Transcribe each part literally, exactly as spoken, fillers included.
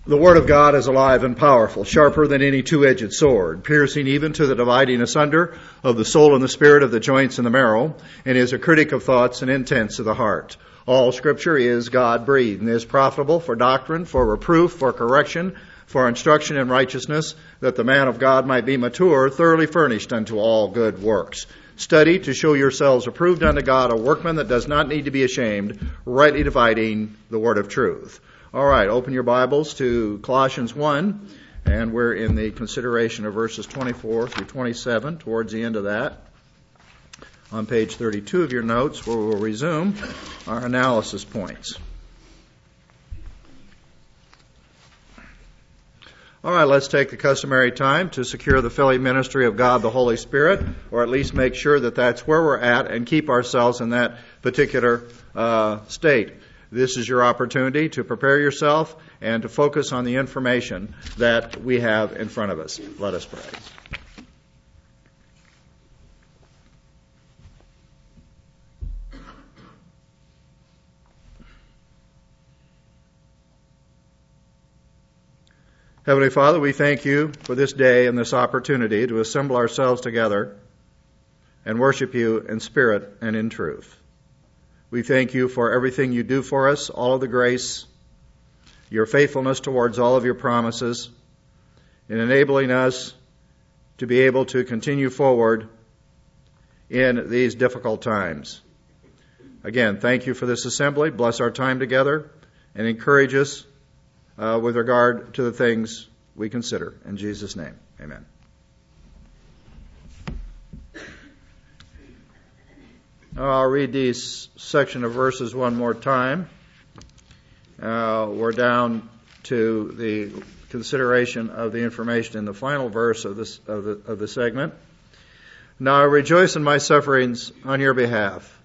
The Word of God is alive and powerful, sharper than any two-edged sword, piercing even to the dividing asunder of the soul and the spirit, of the joints and the marrow, and is a critic of thoughts and intents of the heart. All Scripture is God-breathed and is profitable for doctrine, for reproof, for correction, for instruction in righteousness, that the man of God might be mature, thoroughly furnished unto all good works. Study to show yourselves approved unto God, a workman that does not need to be ashamed, rightly dividing the word of truth. All right, open your Bibles to Colossians one, and we're in the consideration of verses twenty-four through twenty-seven, towards the end of that, on page thirty-two of your notes, where we'll resume our analysis points. All right, let's take the customary time to secure the filling ministry of God the Holy Spirit, or at least make sure that that's where we're at and keep ourselves in that particular uh, state. This is your opportunity to prepare yourself and to focus on the information that we have in front of us. Let us pray. Heavenly Father, we thank you for this day and this opportunity to assemble ourselves together and worship you in spirit and in truth. We thank you for everything you do for us, all of the grace, your faithfulness towards all of your promises, in enabling us to be able to continue forward in these difficult times. Again, thank you for this assembly. Bless our time together and encourage us uh, with regard to the things we consider. In Jesus' name, amen. I'll read these section of verses one more time. Uh, we're down to the consideration of the information in the final verse of this of the of the segment. Now I rejoice in my sufferings on your behalf,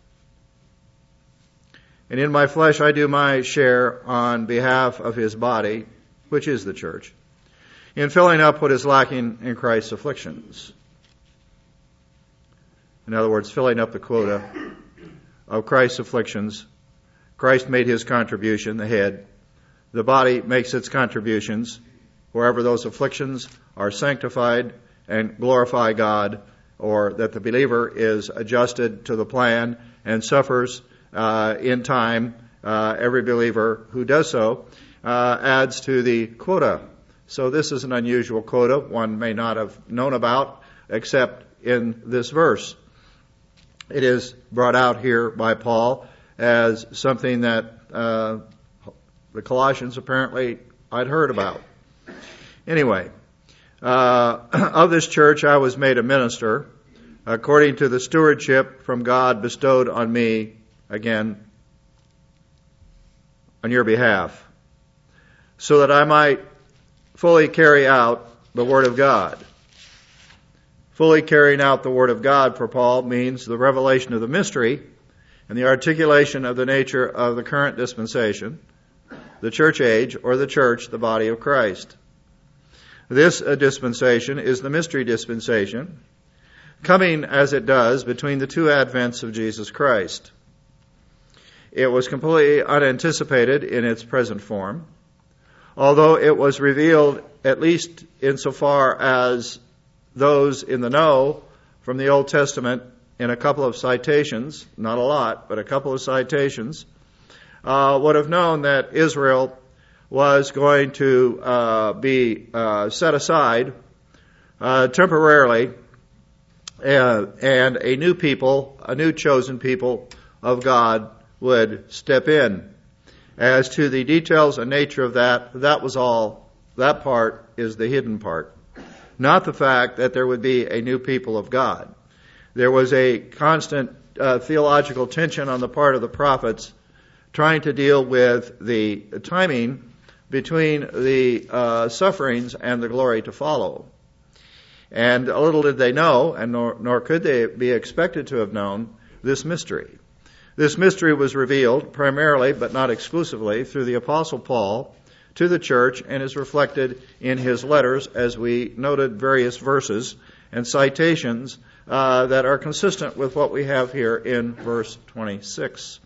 and in my flesh I do my share on behalf of his body, which is the church, in filling up what is lacking in Christ's afflictions. In other words, filling up the quota of Christ's afflictions. Christ made his contribution, the head. The body makes its contributions wherever those afflictions are sanctified and glorify God, or that the believer is adjusted to the plan and suffers uh, in time. Uh, every believer who does so uh, adds to the quota. So this is an unusual quota, one may not have known about except in this verse. It is brought out here by Paul as something that uh, the Colossians apparently I'd heard about. Anyway, uh, of this church I was made a minister according to the stewardship from God bestowed on me, again, on your behalf, so that I might fully carry out the Word of God. Fully carrying out the Word of God for Paul means the revelation of the mystery and the articulation of the nature of the current dispensation, the church age, or the church, the body of Christ. This uh, dispensation is the mystery dispensation, coming as it does between the two advents of Jesus Christ. It was completely unanticipated in its present form, although it was revealed, at least insofar as those in the know from the Old Testament, in a couple of citations, not a lot, but a couple of citations, uh, would have known that Israel was going to uh, be uh, set aside uh, temporarily, uh, and a new people, a new chosen people of God would step in. As to the details and nature of that, that was all, that part is the hidden part. Not the fact that there would be a new people of God. There was a constant uh, theological tension on the part of the prophets trying to deal with the timing between the uh, sufferings and the glory to follow. And little did they know, and nor, nor could they be expected to have known, this mystery. This mystery was revealed primarily, but not exclusively, through the Apostle Paul to the church, and is reflected in his letters, as we noted various verses and citations uh, that are consistent with what we have here in verse twenty-six.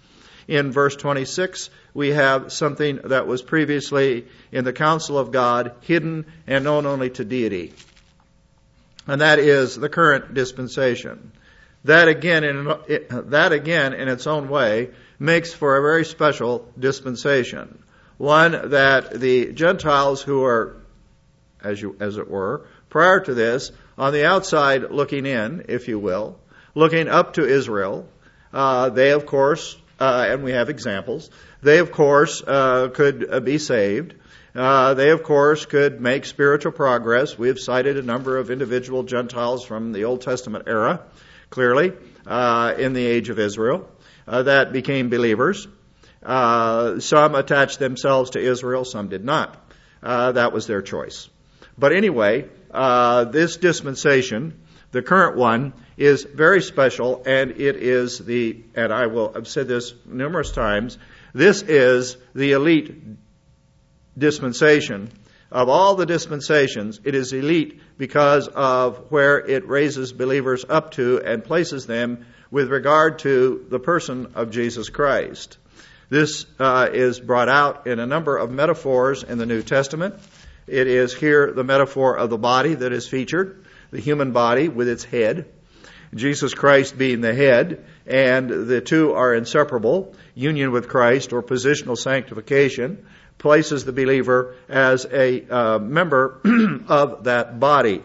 In verse twenty-six, we have something that was previously in the counsel of God, hidden and known only to deity. And that is the current dispensation. That again, in, that again, in its own way, makes for a very special dispensation. One that the Gentiles who are, as you, as it were, prior to this, on the outside looking in, if you will, looking up to Israel, uh, they of course, uh, and we have examples, they of course uh, could uh, be saved. Uh, they of course could make spiritual progress. We have cited a number of individual Gentiles from the Old Testament era, clearly, uh, in the age of Israel, uh, that became believers. Uh, some attached themselves to Israel, some did not. Uh, that was their choice. But anyway, uh, this dispensation, the current one, is very special, and it is the, and I will have said this numerous times, this is the elite dispensation. Of all the dispensations, it is elite because of where it raises believers up to and places them with regard to the person of Jesus Christ. This uh, is brought out in a number of metaphors in the New Testament. It is here the metaphor of the body that is featured, the human body with its head, Jesus Christ being the head, and the two are inseparable. Union with Christ, or positional sanctification, places the believer as a uh, member of that body.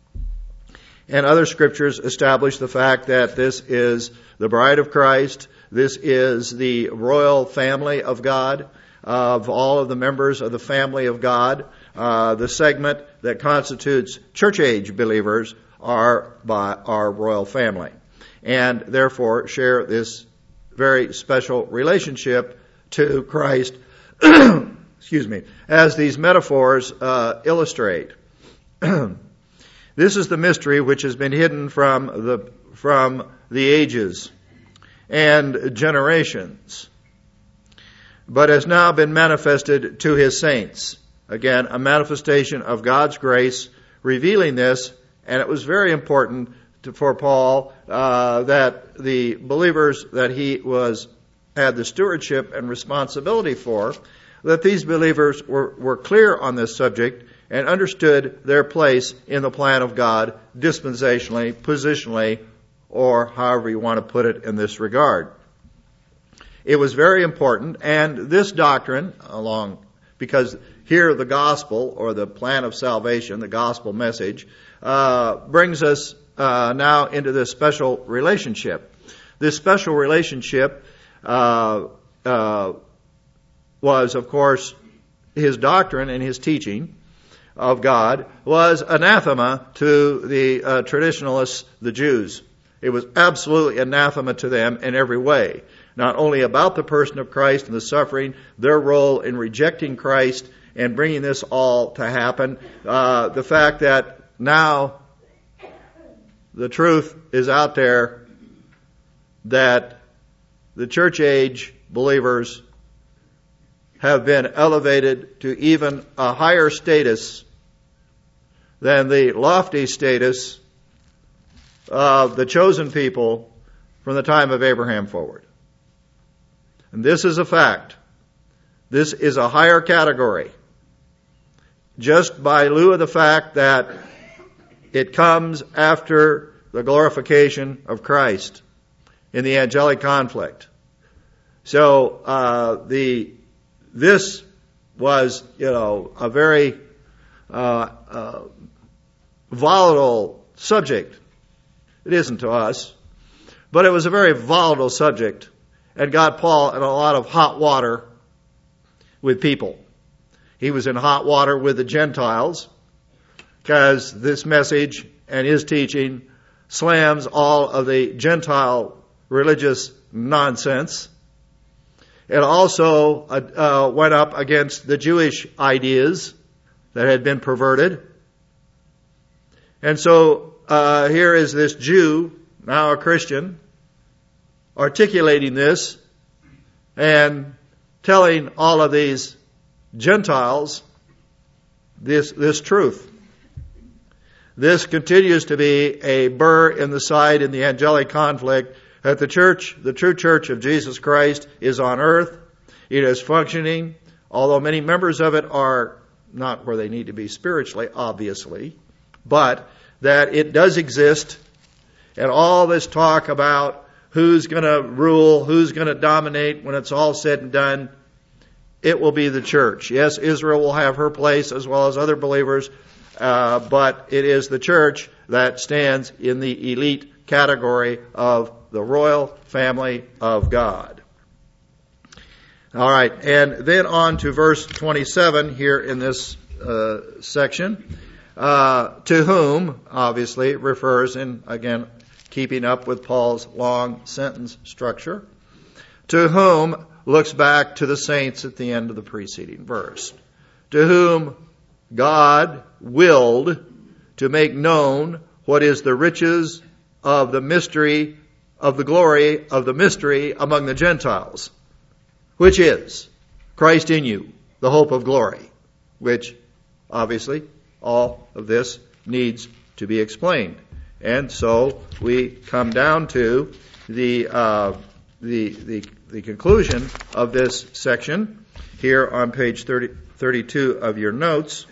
And other scriptures establish the fact that this is the bride of Christ, this is the royal family of God, of all of the members of the family of God. Uh, the segment that constitutes church age believers are by our royal family, and therefore share this very special relationship to Christ, excuse me, as these metaphors uh, illustrate. This is the mystery which has been hidden from the from the ages and generations, but has now been manifested to his saints. Again, a manifestation of God's grace revealing this, and it was very important to, for Paul uh, that the believers that he was had the stewardship and responsibility for, that these believers were, were clear on this subject and understood their place in the plan of God dispensationally, positionally, or however you want to put it in this regard. It was very important, and this doctrine, along because here the gospel, or the plan of salvation, the gospel message, uh, brings us uh, now into this special relationship. This special relationship uh, uh, was, of course, his doctrine and his teaching of God was anathema to the uh, traditionalists, the Jews. It was absolutely anathema to them in every way. Not only about the person of Christ and the suffering, their role in rejecting Christ and bringing this all to happen, uh, the fact that now the truth is out there that the church age believers have been elevated to even a higher status than the lofty status of the chosen people from the time of Abraham forward. And this is a fact. This is a higher category. Just by lieu of the fact that it comes after the glorification of Christ in the angelic conflict. So uh, the this was, you know, a very uh, uh, volatile subject. It isn't to us, but it was a very volatile subject, and got Paul in a lot of hot water with people. He was in hot water with the Gentiles because this message and his teaching slams all of the Gentile religious nonsense. It also uh, went up against the Jewish ideas that had been perverted. And so uh, here is this Jew, now a Christian, articulating this and telling all of these Gentiles this this truth. This continues to be a burr in the side in the angelic conflict That the church, the true church of Jesus Christ, is on earth. It is functioning, although many members of it are not where they need to be spiritually, obviously, but that it does exist. And all this talk about who's going to rule, who's going to dominate when it's all said and done, it will be the church. Yes, Israel will have her place as well as other believers, uh, but it is the church that stands in the elite category of the royal family of God. All right, and then on to verse twenty-seven here in this uh, section. Uh, to whom, obviously, refers, in, again, keeping up with Paul's long sentence structure, to whom looks back to the saints at the end of the preceding verse, to whom God willed to make known what is the riches of the mystery of the glory of the mystery among the Gentiles, which is Christ in you, the hope of glory, which obviously all of this needs to be explained. And so we come down to the uh, the, the the conclusion of this section here on page thirty, thirty-two of your notes.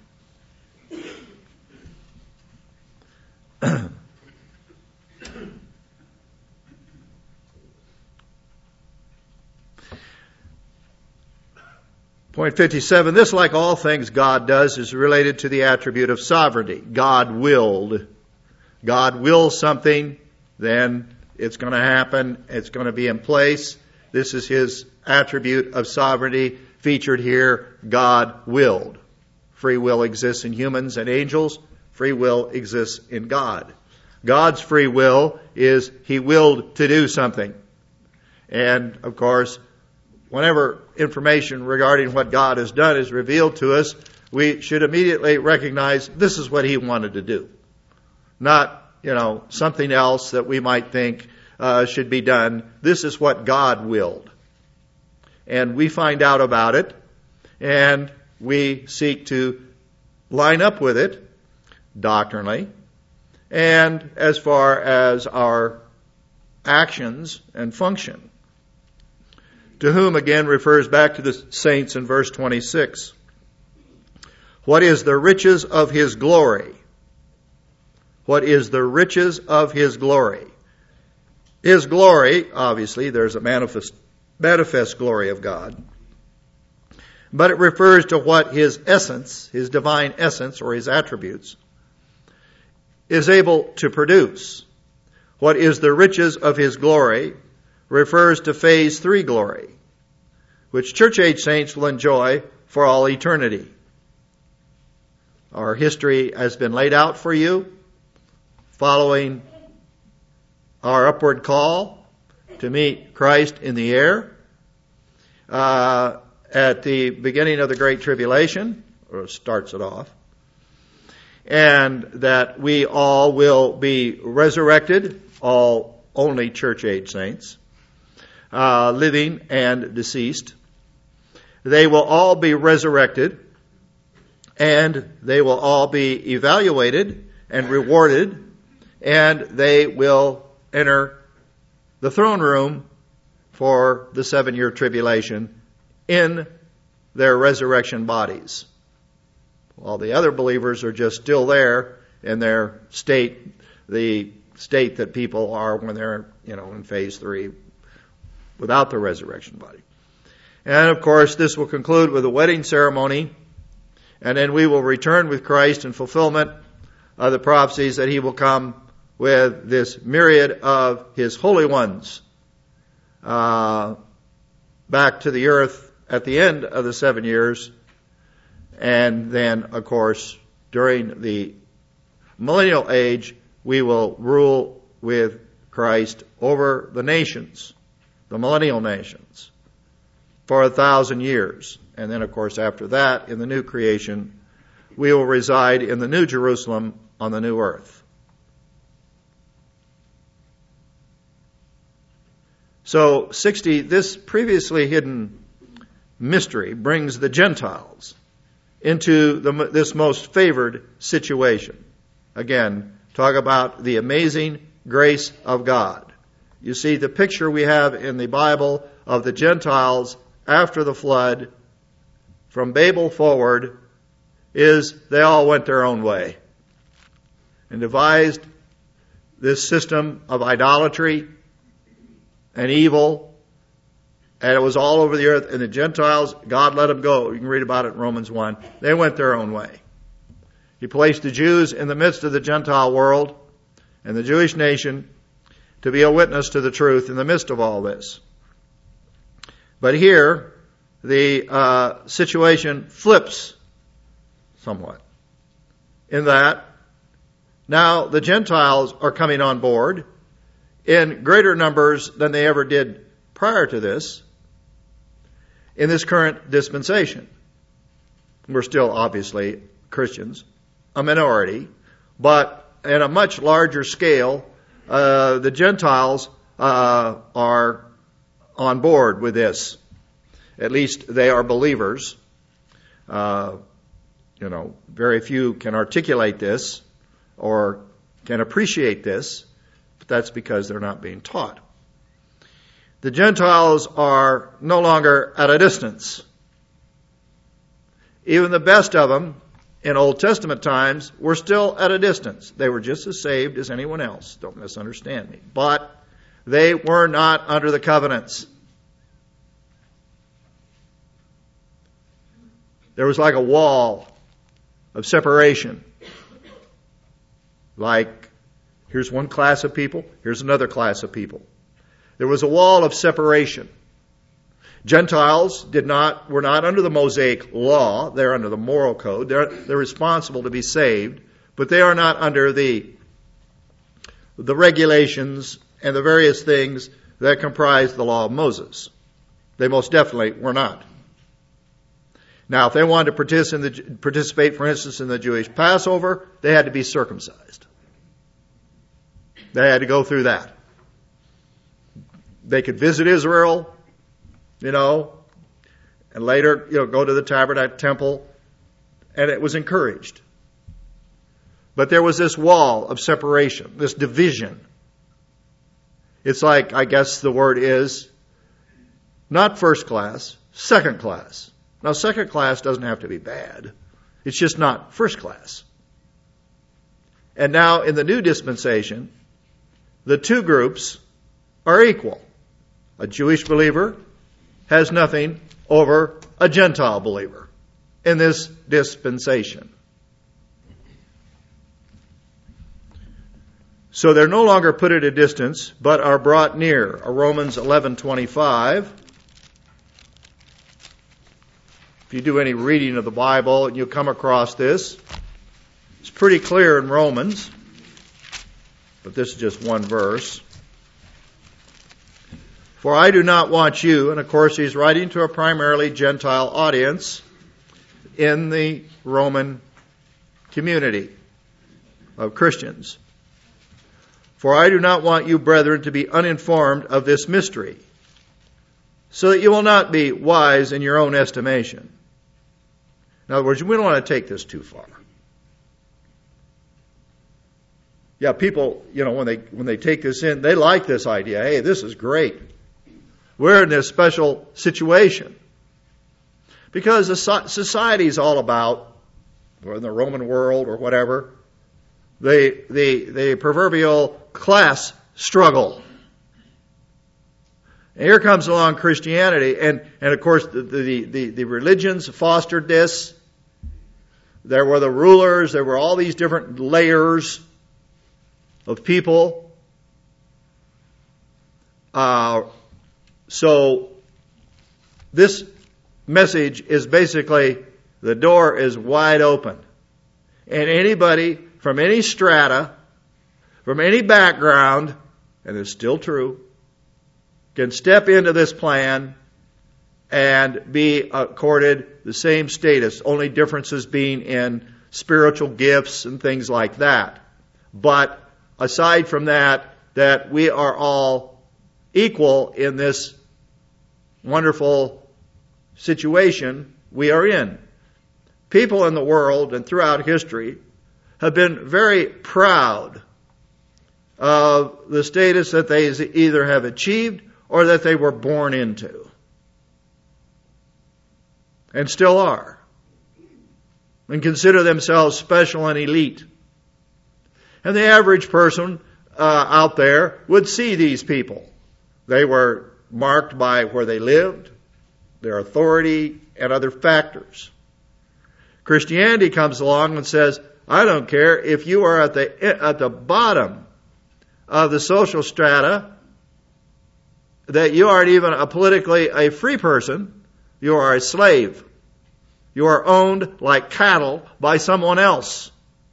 Point fifty-seven, this, like all things God does, is related to the attribute of sovereignty. God willed. God wills something, then it's going to happen. It's going to be in place. This is His attribute of sovereignty featured here. God willed. Free will exists in humans and angels. Free will exists in God. God's free will is He willed to do something. And, of course, whenever information regarding what God has done is revealed to us, we should immediately recognize this is what He wanted to do. Not, you know, something else that we might think uh, should be done. This is what God willed. And we find out about it, and we seek to line up with it doctrinally, and as far as our actions and function. To whom, again, refers back to the saints in verse twenty-six. What is the riches of His glory? What is the riches of His glory? His glory, obviously, there's a manifest, manifest glory of God. But it refers to what His essence, His divine essence, or His attributes, is able to produce. What is the riches of His glory refers to phase three glory, which church age saints will enjoy for all eternity. Our history has been laid out for you, following our upward call to meet Christ in the air uh, at the beginning of the Great Tribulation, or starts it off, and that we all will be resurrected, all only church age saints, uh, living and deceased. They will all be resurrected, and they will all be evaluated and rewarded, and they will enter the throne room for the seven-year tribulation in their resurrection bodies. All the other believers are just still there in their state, the state that people are when they're, you know, in phase three without the resurrection body. And of course, this will conclude with a wedding ceremony, and then we will return with Christ in fulfillment of the prophecies that He will come with this myriad of His holy ones uh, back to the earth at the end of the seven years. And then, of course, during the millennial age, we will rule with Christ over the nations, the millennial nations, for a thousand years. And then, of course, after that, in the new creation, we will reside in the new Jerusalem on the new earth. So, sixty, this previously hidden mystery brings the Gentiles into the, this most favored situation. Again, talk about the amazing grace of God. You see, the picture we have in the Bible of the Gentiles after the flood, from Babel forward, is they all went their own way and devised this system of idolatry and evil, and it was all over the earth. And the Gentiles, God let them go. You can read about it in Romans one. They went their own way. He placed the Jews in the midst of the Gentile world and the Jewish nation to be a witness to the truth in the midst of all this. But here, the uh, situation flips somewhat, in that now the Gentiles are coming on board in greater numbers than they ever did prior to this in this current dispensation. We're still obviously Christians, a minority, but in a much larger scale, uh, the Gentiles uh, are on board with this. At least they are believers. Uh, you know, very few can articulate this or can appreciate this, but that's because they're not being taught. The Gentiles are no longer at a distance. Even the best of them in Old Testament times were still at a distance. They were just as saved as anyone else. Don't misunderstand me. But they were not under the covenants. There was like a wall of separation. Like, here's one class of people, here's another class of people. There was a wall of separation. Gentiles did not, were not under the Mosaic law. They're under the moral code. They're, they're responsible to be saved, but they are not under the, the regulations and the various things that comprise the law of Moses. They most definitely were not. Now, if they wanted to participate, in the, participate, for instance, in the Jewish Passover, they had to be circumcised. They had to go through that. They could visit Israel, you know, and later, you know, go to the Tabernacle temple, and it was encouraged. But there was this wall of separation, this division. It's like, I guess the word is, not first class, second class. Now, second class doesn't have to be bad. It's just not first class. And now, in the new dispensation, the two groups are equal. A Jewish believer has nothing over a Gentile believer in this dispensation. So they're no longer put at a distance, but are brought near. Romans eleven twenty-five. If you do any reading of the Bible and you come across this, it's pretty clear in Romans, but this is just one verse. For I do not want you, and of course he's writing to a primarily Gentile audience in the Roman community of Christians. For I do not want you, brethren, to be uninformed of this mystery, so that you will not be wise in your own estimation. In other words, we don't want to take this too far. Yeah, people, you know, when they when they take this in, they like this idea. Hey, this is great. We're in this special situation. Because society is all about, or in the Roman world or whatever, the the the proverbial class struggle. And here comes along Christianity, and, and of course the, the, the, the religions fostered this. There were the rulers, there were all these different layers of people. Uh, so this message is basically, the door is wide open. And anybody from any strata, from any background, and it's still true, can step into this plan and be accorded the same status, only differences being in spiritual gifts and things like that. But aside from that, that we are all equal in this wonderful situation we are in. People in the world and throughout history have been very proud of the status that they either have achieved or that they were born into. And still are. And consider themselves special and elite. And the average person uh, out there would see these people. They were marked by where they lived, their authority, and other factors. Christianity comes along and says, I don't care if you are at the at the bottom of the social strata, that you aren't even a politically a free person, you are a slave. You are owned like cattle by someone else.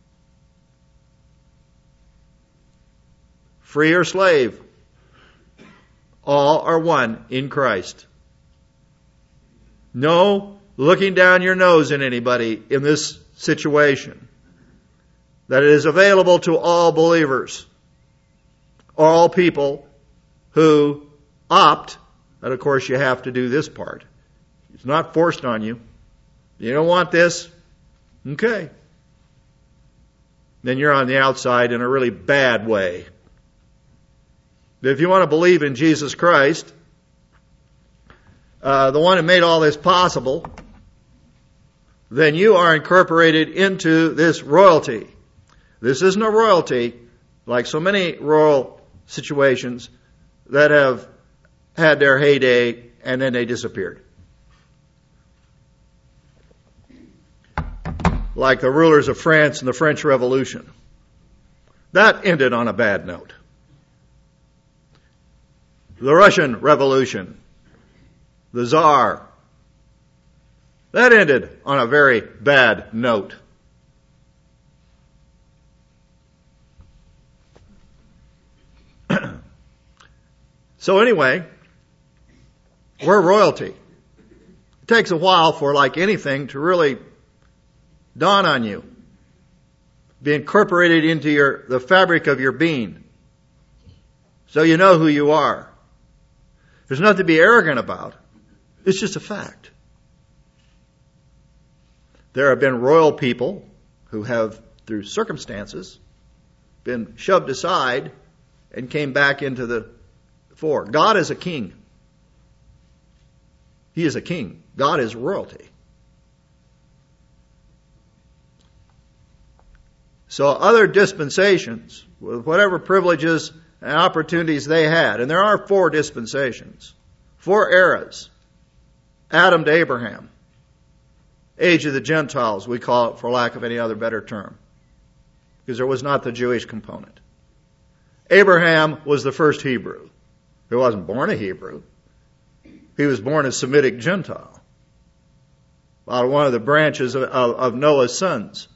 Free or slave, all are one in Christ. No looking down your nose at anybody in this situation. That it is available to all believers, all people who opt, and of course you have to do this part. It's not forced on you. You don't want this? Okay. Then you're on the outside in a really bad way. But if you want to believe in Jesus Christ, uh, the one who made all this possible, then you are incorporated into this royalty. This isn't a royalty like so many royal situations that have had their heyday and then they disappeared. Like the rulers of France in the French Revolution. That ended on a bad note. The Russian Revolution, the Tsar, that ended on a very bad note. So anyway, we're royalty. It takes a while for, like anything, to really dawn on you. Be incorporated into your the fabric of your being. So you know who you are. There's nothing to be arrogant about. It's just a fact. There have been royal people who have, through circumstances, been shoved aside and came back into the fore. God is a king. He is a king. God is royalty. So other dispensations, with whatever privileges and opportunities they had, and there are four dispensations, four eras, Adam to Abraham, age of the Gentiles, we call it for lack of any other better term, because there was not the Jewish component. Abraham was the first Hebrew. He wasn't born a Hebrew. He was born a Semitic Gentile, out of one of the branches of, of, of Noah's sons.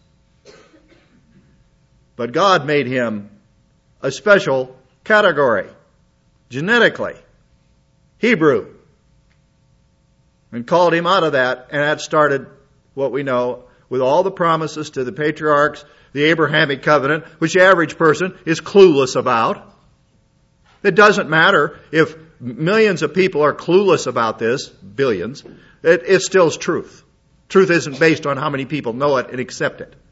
But God made him a special category, genetically, Hebrew, and called him out of that, and that started what we know with all the promises to the patriarchs, the Abrahamic covenant, which the average person is clueless about. It doesn't matter if millions of people are clueless about this, billions, it, it still is truth. Truth isn't based on how many people know it and accept it.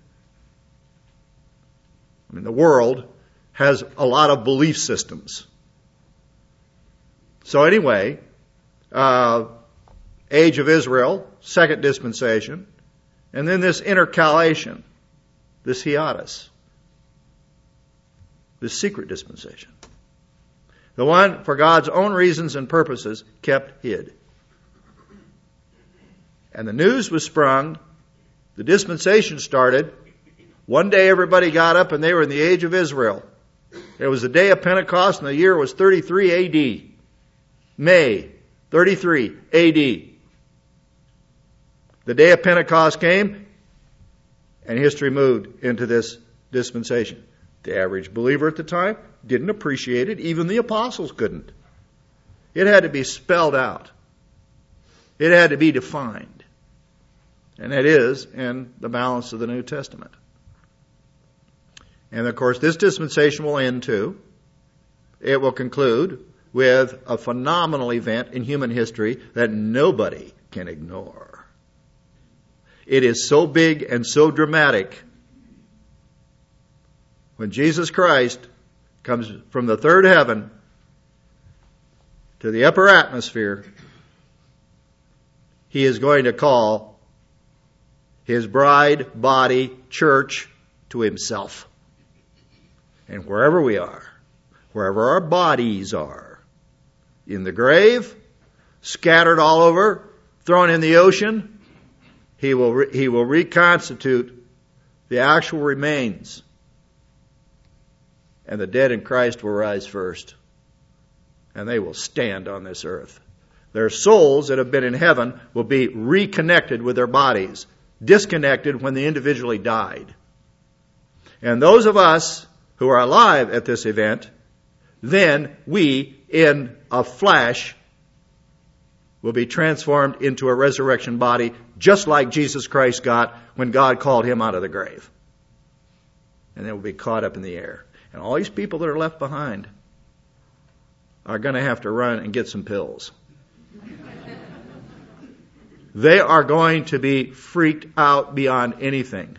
I mean, the world has a lot of belief systems. So anyway, uh, age of Israel, second dispensation, and then this intercalation, this hiatus, this secret dispensation. The one, for God's own reasons and purposes, kept hid. And the news was sprung, the dispensation started. One day everybody got up and they were in the age of Israel. It was the day of Pentecost and the year was thirty-three A D. May thirty-three A D. The day of Pentecost came and history moved into this dispensation. The average believer at the time didn't appreciate it. Even the apostles couldn't. It had to be spelled out. It had to be defined. And it is in the balance of the New Testament. And of course, this dispensation will end too. It will conclude with a phenomenal event in human history that nobody can ignore. It is so big and so dramatic. When Jesus Christ comes from the third heaven to the upper atmosphere, he is going to call his bride, body, church to himself. And wherever we are, wherever our bodies are, in the grave, scattered all over, thrown in the ocean, he will re- he will reconstitute the actual remains. And the dead in Christ will rise first. And they will stand on this earth. Their souls that have been in heaven will be reconnected with their bodies, disconnected when they individually died. And those of us who are alive at this event, then we, in a flash, will be transformed into a resurrection body, just like Jesus Christ got when God called him out of the grave. And then we'll be caught up in the air. And all these people that are left behind are going to have to run and get some pills. They are going to be freaked out beyond anything.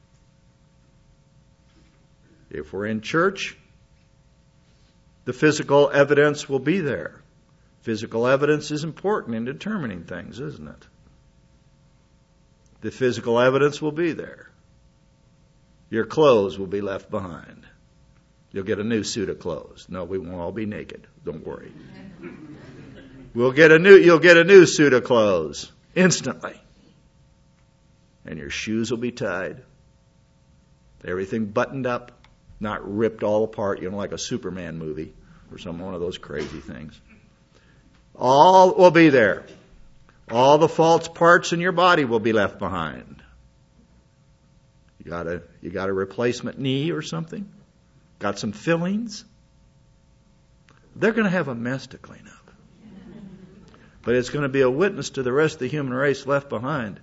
If we're in church, the physical evidence will be there. Physical evidence is important in determining things, isn't it? The physical evidence will be there. Your clothes will be left behind. You'll get a new suit of clothes. No, we won't all be naked. Don't worry. We'll get a new, you'll get a new suit of clothes instantly. And your shoes will be tied. Everything buttoned up, not ripped all apart, you know, like a Superman movie or some one of those crazy things. All will be there. All the false parts in your body will be left behind. You got a, you got a replacement knee or something? Got some fillings? They're going to have a mess to clean up. But it's going to be a witness to the rest of the human race left behind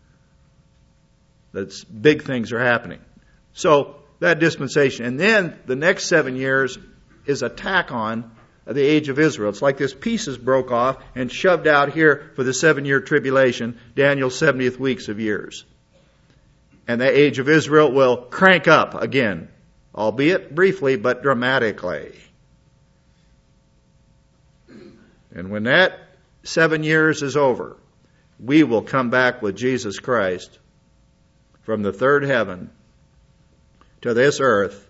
that big things are happening. So, that dispensation. And then the next seven years is a tack on the age of Israel. It's like this piece is broke off and shoved out here for the seven-year tribulation, Daniel's seventieth weeks of years. And the age of Israel will crank up again, albeit briefly, but dramatically. And when that seven years is over, we will come back with Jesus Christ from the third heaven to this earth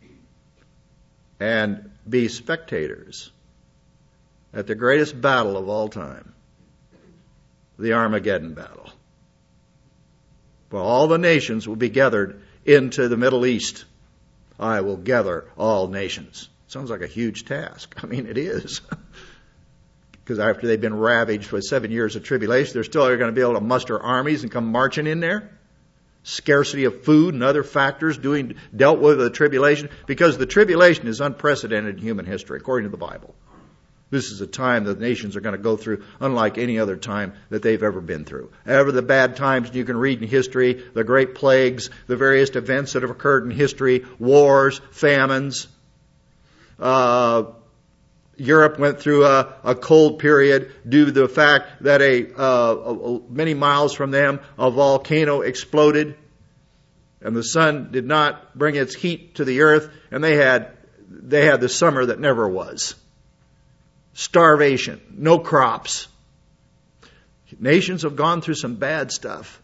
and be spectators at the greatest battle of all time, the Armageddon battle. For all the nations will be gathered into the Middle East. I will gather all nations. Sounds like a huge task. I mean, it is. Because after they've been ravaged with seven years of tribulation, they're still going to be able to muster armies and come marching in there. Scarcity of food and other factors doing dealt with the tribulation, because the tribulation is unprecedented in human history, according to the Bible. This is a time that the nations are going to go through unlike any other time that they've ever been through. Ever the bad times you can read in history, the great plagues, the various events that have occurred in history, wars, famines. Uh, Europe went through a, a cold period due to the fact that a, uh, a, many miles from them a volcano exploded, and the sun did not bring its heat to the earth, and they had they had the summer that never was. Starvation, no crops. Nations have gone through some bad stuff.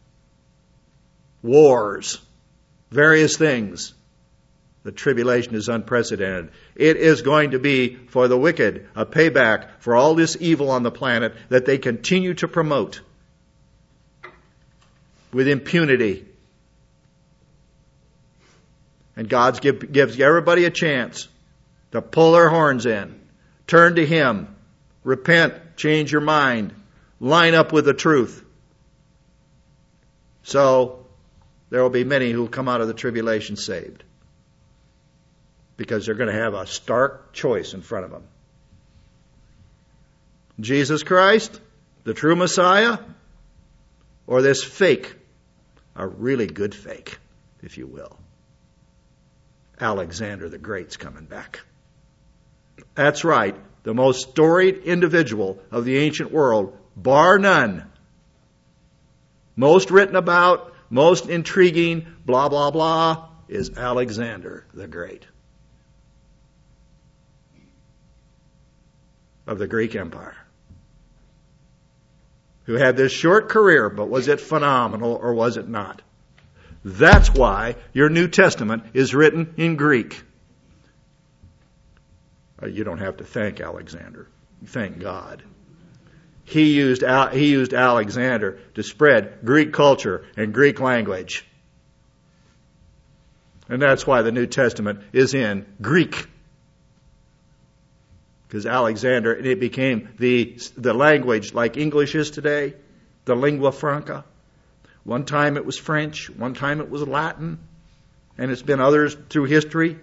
Wars, various things. The tribulation is unprecedented. It is going to be for the wicked a payback for all this evil on the planet that they continue to promote with impunity. And God give, gives everybody a chance to pull their horns in, turn to Him, repent, change your mind, line up with the truth. So there will be many who will come out of the tribulation saved. Because they're going to have a stark choice in front of them. Jesus Christ, the true Messiah, or this fake, a really good fake, if you will. Alexander the Great's coming back. That's right, the most storied individual of the ancient world, bar none. Most written about, most intriguing, blah, blah, blah, is Alexander the Great. of the Greek Empire, who had this short career, but was it phenomenal or was it not? That's why your New Testament is written in Greek. You don't have to thank Alexander. Thank God. He used, he used Alexander to spread Greek culture and Greek language. And that's why the New Testament is in Greek. Because Alexander, it became the, the language like English is today, the lingua franca. One time it was French, one time it was Latin, and it's been others through history.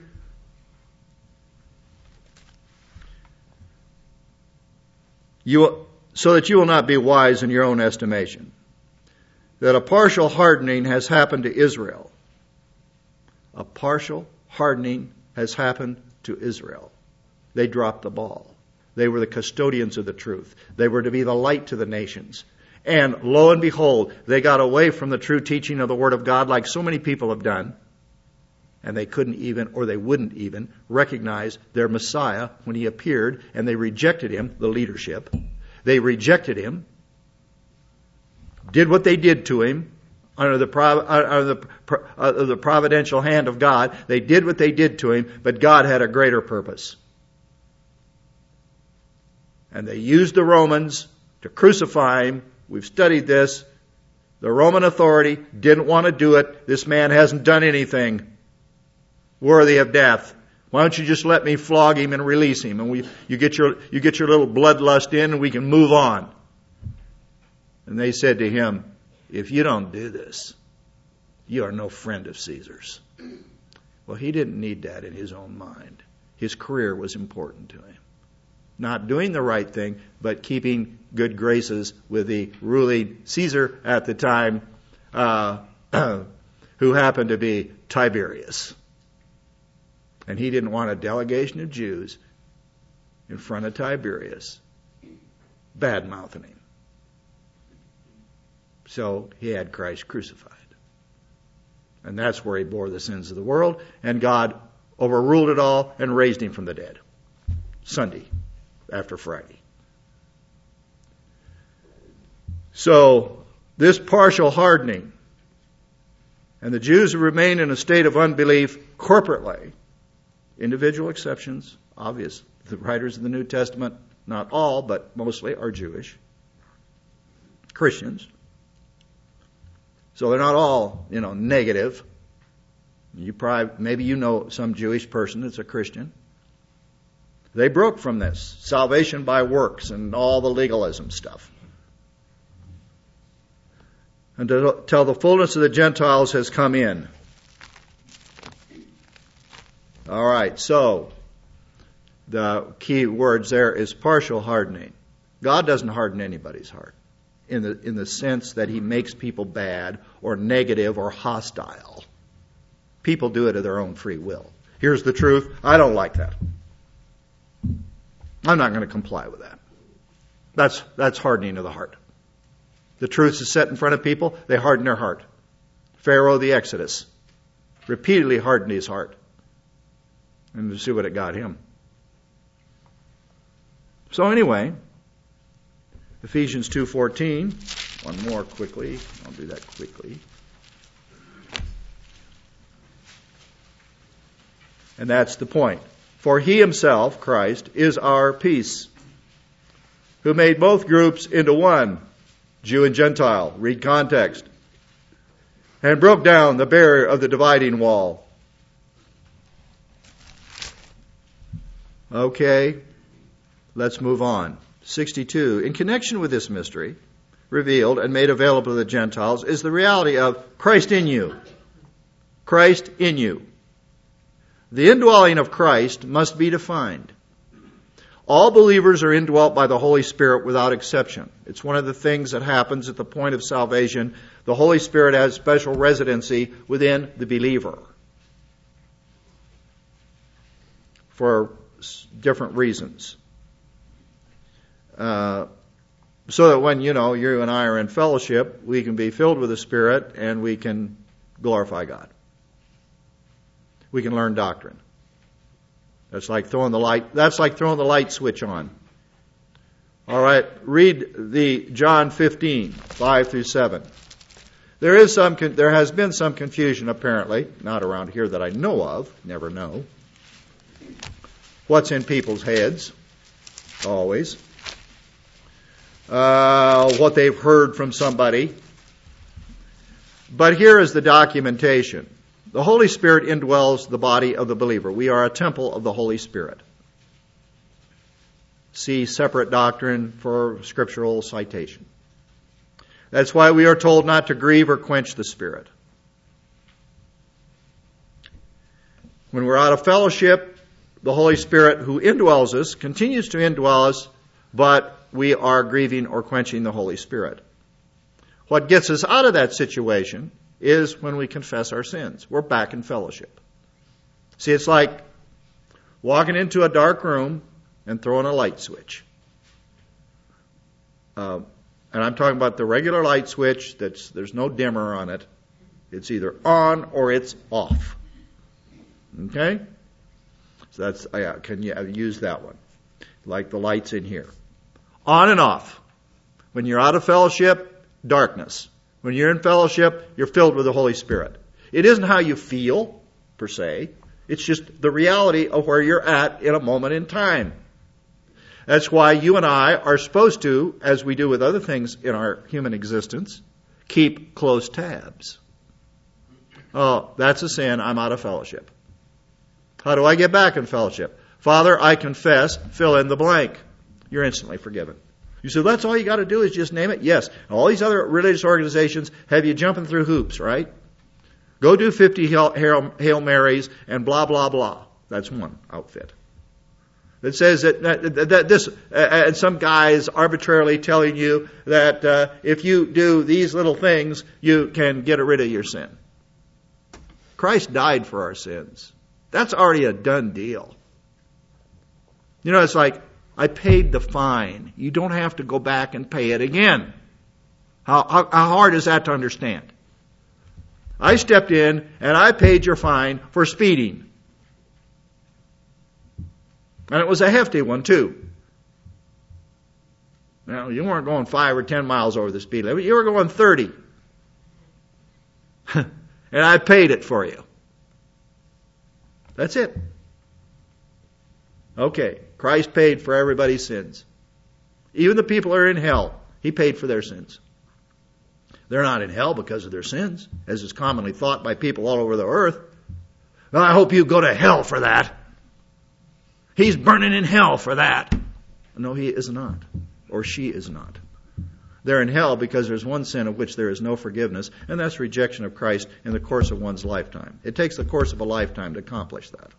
You, so that you will not be wise in your own estimation, that a partial hardening has happened to Israel. A partial hardening has happened to Israel. They dropped the ball. They were the custodians of the truth. They were to be the light to the nations. And lo and behold, they got away from the true teaching of the Word of God like so many people have done. And they couldn't even, or they wouldn't even, recognize their Messiah when He appeared, and they rejected Him, the leadership. They rejected Him, did what they did to Him under the, under the, uh, the providential hand of God. They did what they did to Him, but God had a greater purpose. And they used the Romans to crucify Him. We've studied this. The Roman authority didn't want to do it. This man hasn't done anything worthy of death. Why don't you just let me flog him and release him, and we you get your you get your little bloodlust in, and we can move on. And they said to him, if you don't do this, you are no friend of Caesar's. Well, he didn't need that in his own mind. His career was important to him. Not doing the right thing, but keeping good graces with the ruling Caesar at the time, uh, who happened to be Tiberius. And he didn't want a delegation of Jews in front of Tiberius bad-mouthing him. So he had Christ crucified. And that's where He bore the sins of the world. And God overruled it all and raised Him from the dead. Sunday after Friday. So this partial hardening, and the Jews who remain in a state of unbelief corporately, individual exceptions, obvious. The writers of the New Testament, not all, but mostly, are Jewish. Christians. So they're not all, you know, negative. You probably, maybe you know some Jewish person that's a Christian. They broke from this. Salvation by works and all the legalism stuff. Until the fullness of the Gentiles has come in. All right, so the key words there is partial hardening. God doesn't harden anybody's heart in the in the sense that He makes people bad or negative or hostile. People do it of their own free will. Here's the truth. I don't like that. I'm not going to comply with that. That's that's hardening of the heart. The truth is set in front of people, they harden their heart. Pharaoh, the Exodus, repeatedly hardened his heart. And to see what it got him. So anyway, Ephesians two fourteen. One more quickly. I'll do that quickly. And that's the point. For He Himself, Christ, is our peace, who made both groups into one, Jew and Gentile. Read context. And broke down the barrier of the dividing wall. Okay, let's move on. sixty-two. In connection with this mystery, revealed and made available to the Gentiles, is the reality of Christ in you. Christ in you. The indwelling of Christ must be defined. All believers are indwelt by the Holy Spirit without exception. It's one of the things that happens at the point of salvation. The Holy Spirit has special residency within the believer. For different reasons. Uh, so that when, you know, you and I are in fellowship, we can be filled with the Spirit and we can glorify God. We can learn doctrine. That's like throwing the light, that's like throwing the light switch on. All right, read the John fifteen, five through seven. There is some, there has been some confusion apparently, not around here that I know of, never know. What's in people's heads, always. Uh, what they've heard from somebody. But here is the documentation. The Holy Spirit indwells the body of the believer. We are a temple of the Holy Spirit. See separate doctrine for scriptural citation. That's why we are told not to grieve or quench the Spirit. When we're out of fellowship, the Holy Spirit who indwells us continues to indwell us, but we are grieving or quenching the Holy Spirit. What gets us out of that situation is when we confess our sins. We're back in fellowship. See, it's like walking into a dark room and throwing a light switch. Uh, and I'm talking about the regular light switch that's there's no dimmer on it. It's either on or it's off. Okay? So that's, yeah, can you use that one? Like the lights in here. On and off. When you're out of fellowship, darkness. When you're in fellowship, you're filled with the Holy Spirit. It isn't how you feel, per se. It's just the reality of where you're at in a moment in time. That's why you and I are supposed to, as we do with other things in our human existence, keep close tabs. Oh, that's a sin. I'm out of fellowship. How do I get back in fellowship? Father, I confess, fill in the blank. You're instantly forgiven. You say, that's all you got to do is just name it? Yes. All these other religious organizations have you jumping through hoops, right? Go do fifty Hail, Hail, Hail Marys and blah, blah, blah. That's one outfit. It says that, that, that this, uh, and some guys arbitrarily telling you that uh, if you do these little things, you can get rid of your sin. Christ died for our sins. That's already a done deal. You know, it's like, I paid the fine. You don't have to go back and pay it again. How, how, how hard is that to understand? I stepped in and I paid your fine for speeding. And it was a hefty one, too. Now, you weren't going five or ten miles over the speed limit. You were going thirty. And I paid it for you. That's it. Okay. Christ paid for everybody's sins. Even the people who are in hell, He paid for their sins. They're not in hell because of their sins, as is commonly thought by people all over the earth. Well, I hope you go to hell for that. He's burning in hell for that. No, he is not. Or she is not. They're in hell because there's one sin of which there is no forgiveness, and that's rejection of Christ in the course of one's lifetime. It takes the course of a lifetime to accomplish that.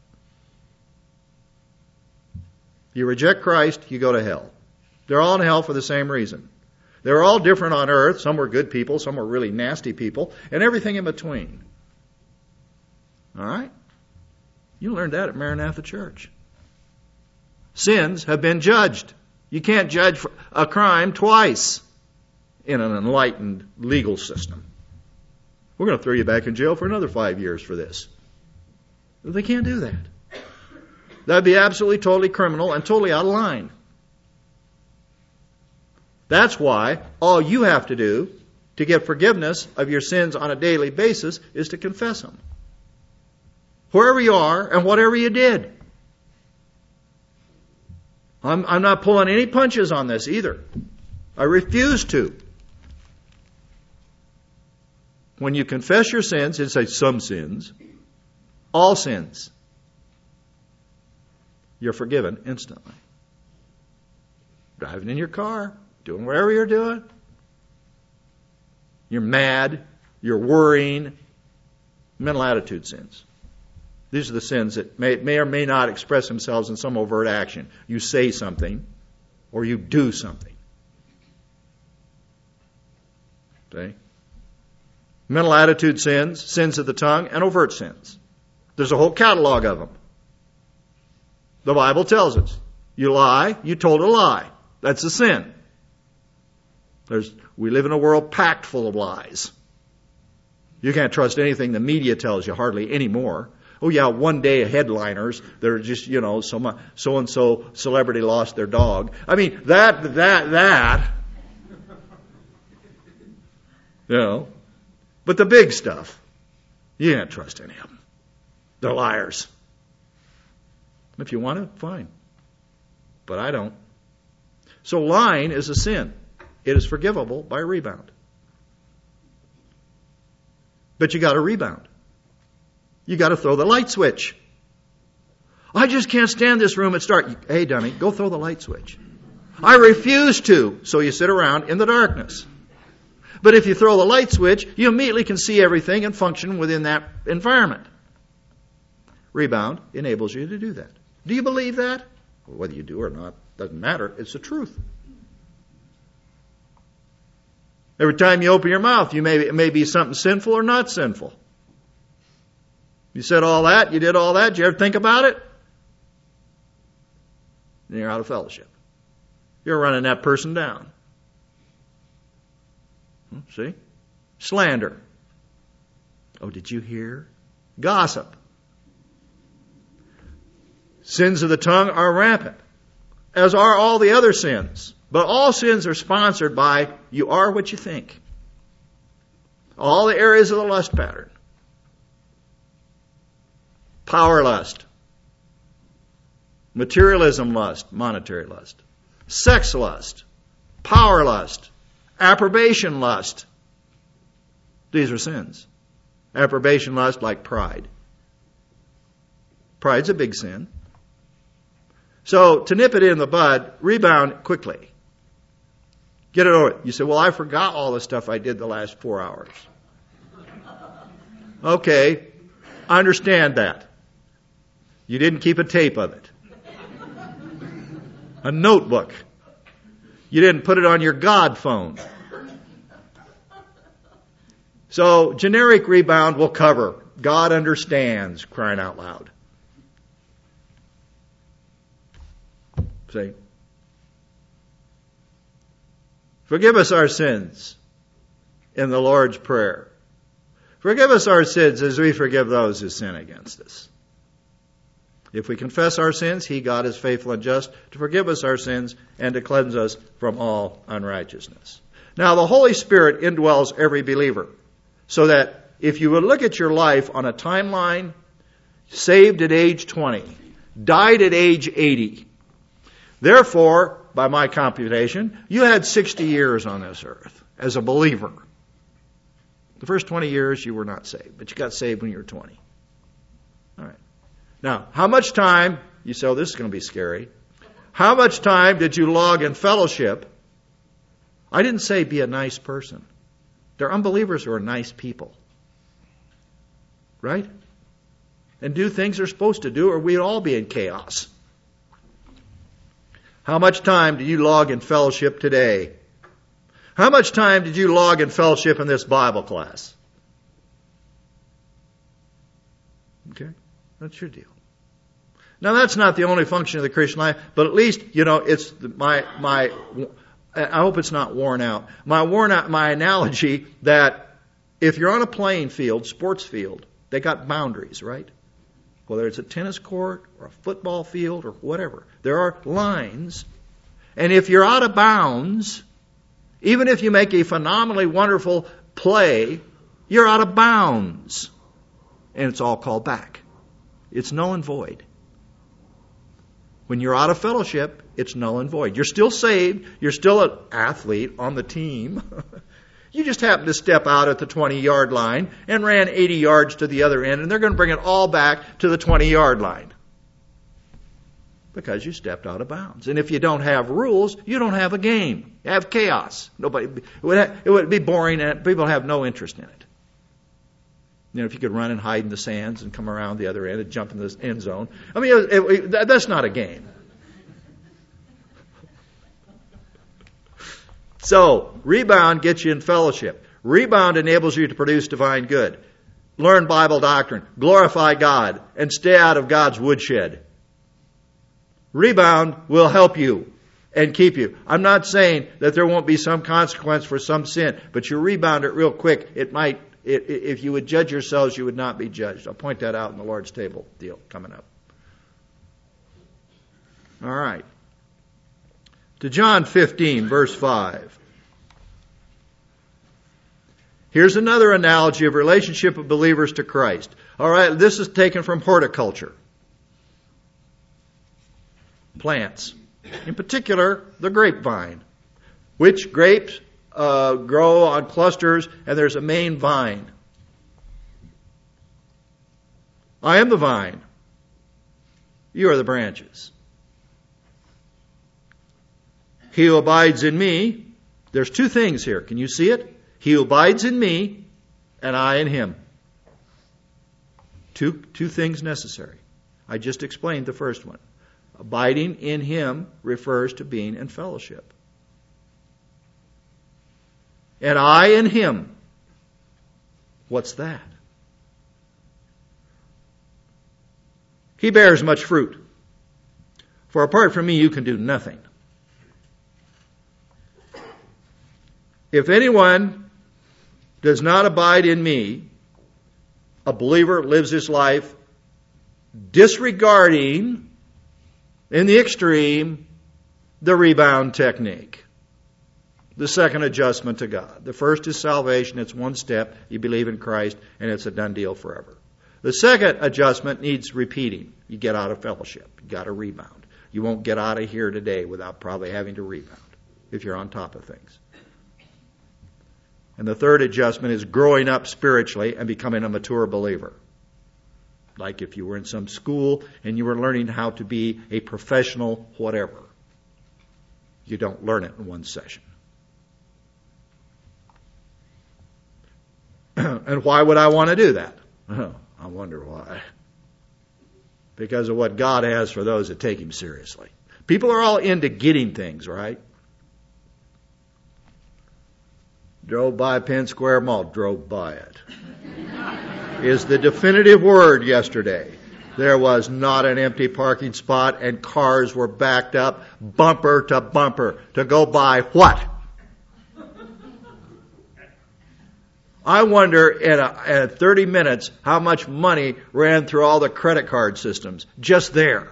You reject Christ, you go to hell. They're all in hell for the same reason. They're all different on earth. Some were good people, some were really nasty people, and everything in between. All right? You learned that at Maranatha Church. Sins have been judged. You can't judge a crime twice in an enlightened legal system. We're going to throw you back in jail for another five years for this. They can't do that. That'd be absolutely, totally criminal and totally out of line. That's why all you have to do to get forgiveness of your sins on a daily basis is to confess them. Wherever you are and whatever you did. I'm, I'm not pulling any punches on this either. I refuse to. When you confess your sins, it says some sins, all sins, you're forgiven instantly. Driving in your car, doing whatever you're doing. You're mad, you're worrying, mental attitude sins. These are the sins that may, may or may not express themselves in some overt action. You say something or you do something. Okay? Mental attitude sins, sins of the tongue, and overt sins. There's a whole catalog of them. The Bible tells us. You lie, you told a lie. That's a sin. There's, we live in a world packed full of lies. You can't trust anything the media tells you hardly anymore. Oh yeah, one day headliners. They're just, you know, so so and so celebrity lost their dog. I mean, that that that. You know, but the big stuff, you can't trust any of them. They're liars. If you want to, fine, but I don't. So lying is a sin. It is forgivable by rebound. But you got to rebound. You got to throw the light switch. I just can't stand this room at start. Hey, dummy, go throw the light switch. I refuse to. So you sit around in the darkness. But if you throw the light switch, you immediately can see everything and function within that environment. Rebound enables you to do that. Do you believe that? Well, whether you do or not, doesn't matter. It's the truth. Every time you open your mouth, you may, it may be something sinful or not sinful. You said all that, you did all that, did you ever think about it? Then you're out of fellowship. You're running that person down. See? Slander. Oh, did you hear? Gossip. Sins of the tongue are rampant, as are all the other sins. But all sins are sponsored by you are what you think. All the areas of the lust pattern. Power lust. Materialism lust, monetary lust. Sex lust. Power lust. Approbation lust. These are sins. Approbation lust, like pride. Pride's a big sin. So, to nip it in the bud, rebound quickly. Get it over. You say, well, I forgot all the stuff I did the last four hours. Okay, I understand that. You didn't keep a tape of it. A notebook. You didn't put it on your God phone. So, generic rebound will cover. God understands, crying out loud. See? Forgive us our sins in the Lord's Prayer. Forgive us our sins as we forgive those who sin against us. If we confess our sins, He, God, is faithful and just to forgive us our sins and to cleanse us from all unrighteousness. Now, the Holy Spirit indwells every believer, so that if you would look at your life on a timeline, saved at age twenty, died at age eighty, therefore, by my computation, you had sixty years on this earth as a believer. The first twenty years you were not saved, but you got saved when you were twenty. All right. Now, how much time, you say, oh, this is going to be scary. How much time did you log in fellowship? I didn't say be a nice person. There are unbelievers who are nice people. Right? And do things they're supposed to do, or we'd all be in chaos. How much time do you log in fellowship today? How much time did you log in fellowship in this Bible class? Okay? That's your deal. Now, that's not the only function of the Christian life, but at least, you know, it's my, my, I hope it's not worn out. My worn out, my analogy that if you're on a playing field, sports field, they got boundaries, right? Whether it's a tennis court or a football field or whatever. There are lines. And if you're out of bounds, even if you make a phenomenally wonderful play, you're out of bounds. And it's all called back. It's null and void. When you're out of fellowship, it's null and void. You're still saved. You're still an athlete on the team. You just happened to step out at the twenty-yard line and ran eighty yards to the other end, and they're going to bring it all back to the twenty-yard line. Because you stepped out of bounds. And if you don't have rules, you don't have a game. You have chaos. Nobody, it would, have, it would be boring, and people have no interest in it. You know, if you could run and hide in the sands and come around the other end and jump in the end zone. I mean, it, it, it, that's not a game. So, rebound gets you in fellowship. Rebound enables you to produce divine good. Learn Bible doctrine. Glorify God. And stay out of God's woodshed. Rebound will help you and keep you. I'm not saying that there won't be some consequence for some sin, but you rebound it real quick. It might if you would judge yourselves, you would not be judged. I'll point that out in the Lord's table deal coming up. All right. To John fifteen, verse five. Here's another analogy of relationship of believers to Christ. All right, this is taken from horticulture. Plants. In particular, the grapevine. Which grapes uh, grow on clusters, and there's a main vine. I am the vine. You are the branches. He who abides in me, there's two things here. Can you see it? He who abides in me, and I in him. Two, two things necessary. I just explained the first one. Abiding in him refers to being in fellowship. And I in him. What's that? He bears much fruit. For apart from me, you can do nothing. If anyone does not abide in me, a believer lives his life disregarding, in the extreme, the rebound technique. The second adjustment to God. The first is salvation. It's one step. You believe in Christ, and it's a done deal forever. The second adjustment needs repeating. You get out of fellowship. You got to rebound. You won't get out of here today without probably having to rebound if you're on top of things. And the third adjustment is growing up spiritually and becoming a mature believer. Like if you were in some school and you were learning how to be a professional whatever. You don't learn it in one session. And why would I want to do that? Oh, I wonder why. Because of what God has for those that take him seriously. People are all into getting things, right? Drove by Penn Square Mall. Drove by it. Is the definitive word yesterday. There was not an empty parking spot, and cars were backed up bumper to bumper to go by what? I wonder in, a, in thirty minutes how much money ran through all the credit card systems just there.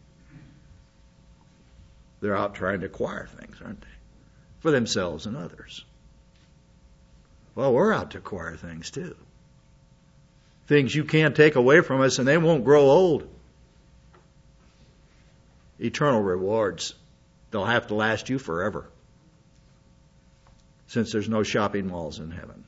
They're out trying to acquire things, aren't they? For themselves and others. Well, we're out to acquire things too. Things you can't take away from us, and they won't grow old. Eternal rewards. They'll have to last you forever. Since there's no shopping malls in heaven.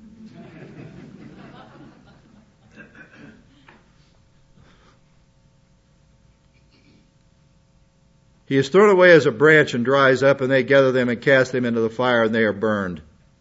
He is thrown away as a branch and dries up, and they gather them and cast them into the fire, and they are burned.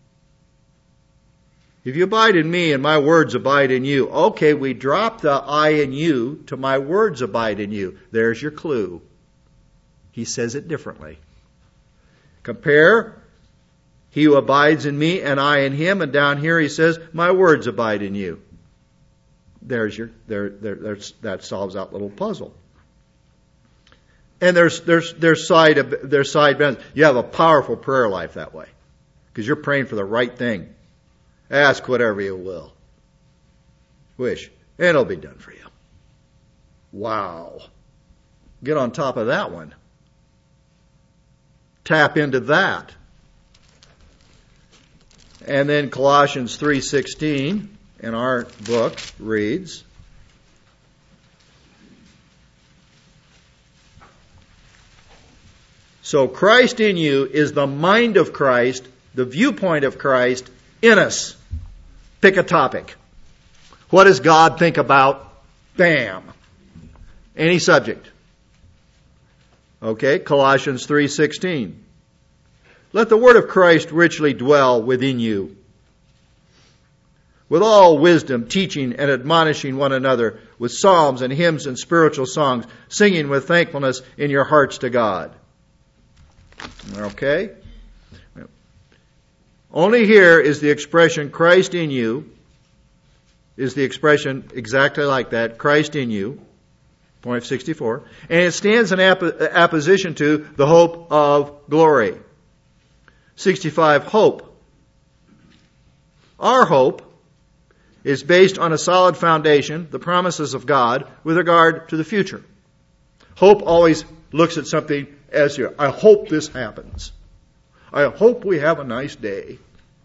If you abide in me and my words abide in you. Okay, we drop the I in you to my words abide in you. There's your clue. He says it differently. Compare he who abides in me and I in him. And down here he says, my words abide in you. There's your, there, there, there's, that solves that little puzzle. And there's, there's, there's side, there's side benefits. You have a powerful prayer life that way. Because you're praying for the right thing. Ask whatever you will. Wish. And it'll be done for you. Wow. Get on top of that one. Tap into that. And then Colossians three sixteen in our book reads, so Christ in you is the mind of Christ, the viewpoint of Christ in us. Pick a topic. What does God think about? Bam. Any subject. Okay, Colossians three sixteen. Let the word of Christ richly dwell within you, with all wisdom, teaching and admonishing one another with psalms and hymns and spiritual songs, singing with thankfulness in your hearts to God. Okay? Only here is the expression Christ in you, is the expression exactly like that, Christ in you, point sixty-four, and it stands in app- opposition to the hope of glory. sixty-five, hope. Our hope is based on a solid foundation, the promises of God, with regard to the future. Hope always looks at something as, I hope this happens. I hope we have a nice day.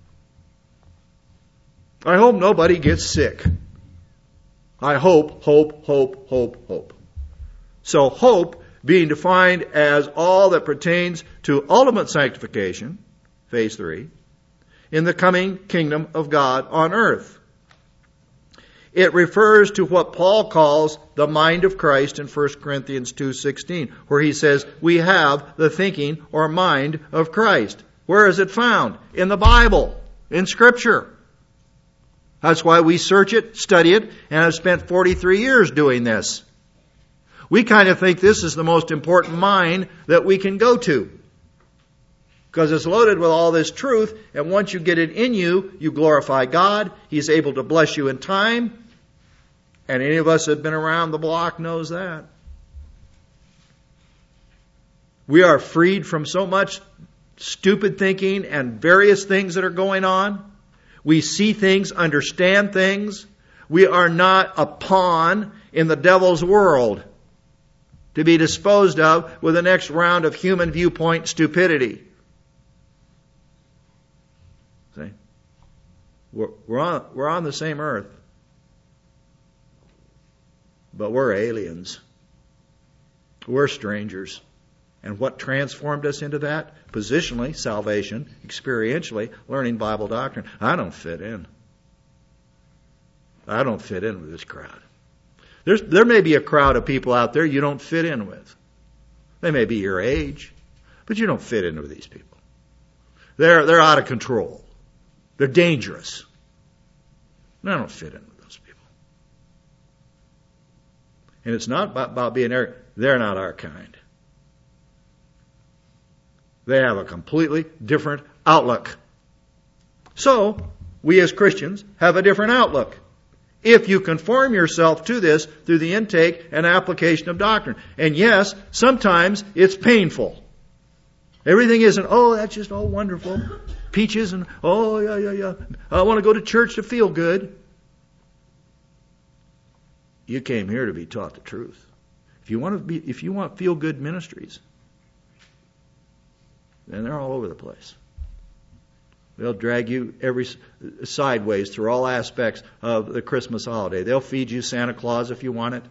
I hope nobody gets sick. I hope, hope, hope, hope, hope. So hope being defined as all that pertains to ultimate sanctification, phase three, in the coming kingdom of God on earth. It refers to what Paul calls the mind of Christ in First Corinthians two sixteen, where he says, we have the thinking or mind of Christ. Where is it found? In the Bible, in Scripture. That's why we search it, study it, and I've spent forty-three years doing this. We kind of think this is the most important mind that we can go to, because it's loaded with all this truth, and once you get it in you, you glorify God. He's able to bless you in time. And any of us that have been around the block knows that. We are freed from so much stupid thinking and various things that are going on. We see things, understand things. We are not a pawn in the devil's world to be disposed of with the next round of human viewpoint stupidity. See? We're, we're, on, we're on the same earth. But we're aliens. We're strangers. And what transformed us into that? Positionally, salvation. Experientially, learning Bible doctrine. I don't fit in. I don't fit in with this crowd. There's, there may be a crowd of people out there you don't fit in with. They may be your age, but you don't fit in with these people. They're, they're out of control. They're dangerous. And I don't fit in with those people. And it's not about, about being there. They're not our kind. They have a completely different outlook. So, we as Christians have a different outlook. If you conform yourself to this through the intake and application of doctrine. And yes, sometimes it's painful. Everything isn't, oh, that's just all wonderful. Peaches and, oh, yeah, yeah, yeah. I want to go to church to feel good. You came here to be taught the truth. If you want to be, if you want feel-good ministries, then they're all over the place. They'll drag you every sideways through all aspects of the Christmas holiday. They'll feed you Santa Claus if you want it.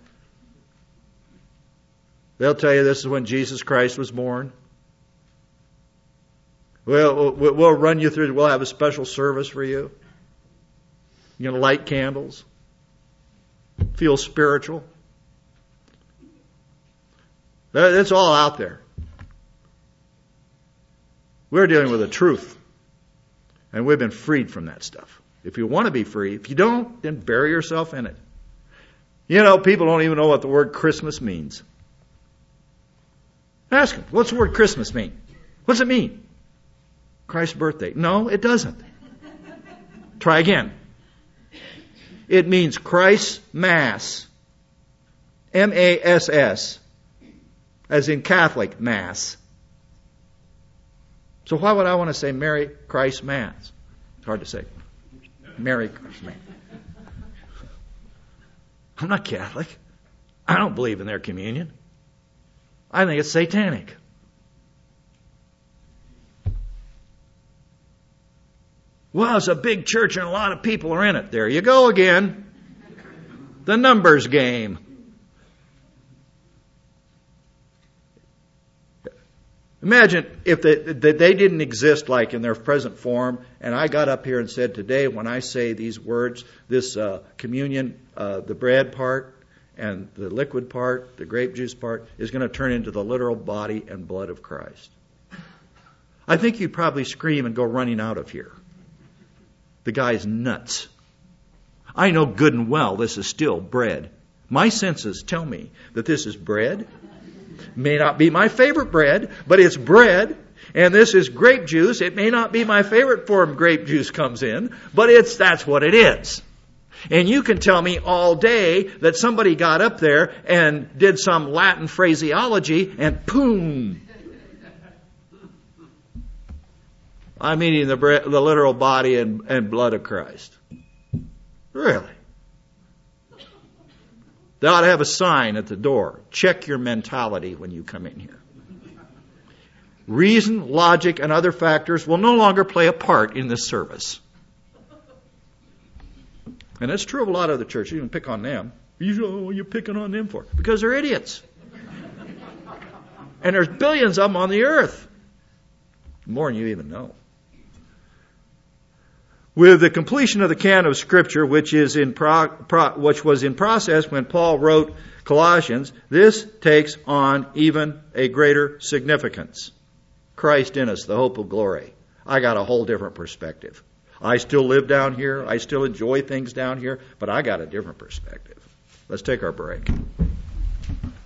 They'll tell you this is when Jesus Christ was born. We'll, we'll run you through, we'll have a special service for you. You're going to light candles. Feel spiritual. It's all out there. We're dealing with the truth. And we've been freed from that stuff. If you want to be free, if you don't, then bury yourself in it. You know, people don't even know what the word Christmas means. Ask them, what's the word Christmas mean? What's it mean? Christ's birthday. No, it doesn't. Try again. It means Christ's Mass. M A S S. As in Catholic Mass. So why would I want to say Merry Christ Mass? It's hard to say. Merry Christ Mass. I'm not Catholic. I don't believe in their communion. I think it's satanic. Well, it's a big church and a lot of people are in it. There you go again. The numbers game. Imagine if they, they didn't exist like in their present form, and I got up here and said today when I say these words, this uh, communion, uh, the bread part and the liquid part, the grape juice part, is going to turn into the literal body and blood of Christ. I think you'd probably scream and go running out of here. The guy's nuts. I know good and well this is still bread. My senses tell me that this is bread. May not be my favorite bread, but it's bread. And this is grape juice. It may not be my favorite form grape juice comes in, but it's that's what it is. And you can tell me all day that somebody got up there and did some Latin phraseology and boom. I'm eating the, bread, the literal body and, and blood of Christ. Really? They ought to have a sign at the door. Check your mentality when you come in here. Reason, logic, and other factors will no longer play a part in this service. And that's true of a lot of the churches. You can pick on them. You, oh, you're picking on them for? Because they're idiots. And there's billions of them on the earth. More than you even know. With the completion of the canon of Scripture, which is in pro, pro, which was in process when Paul wrote Colossians, this takes on even a greater significance. Christ in us, the hope of glory. I got a whole different perspective. I still live down here. I still enjoy things down here, but I got a different perspective. Let's take our break.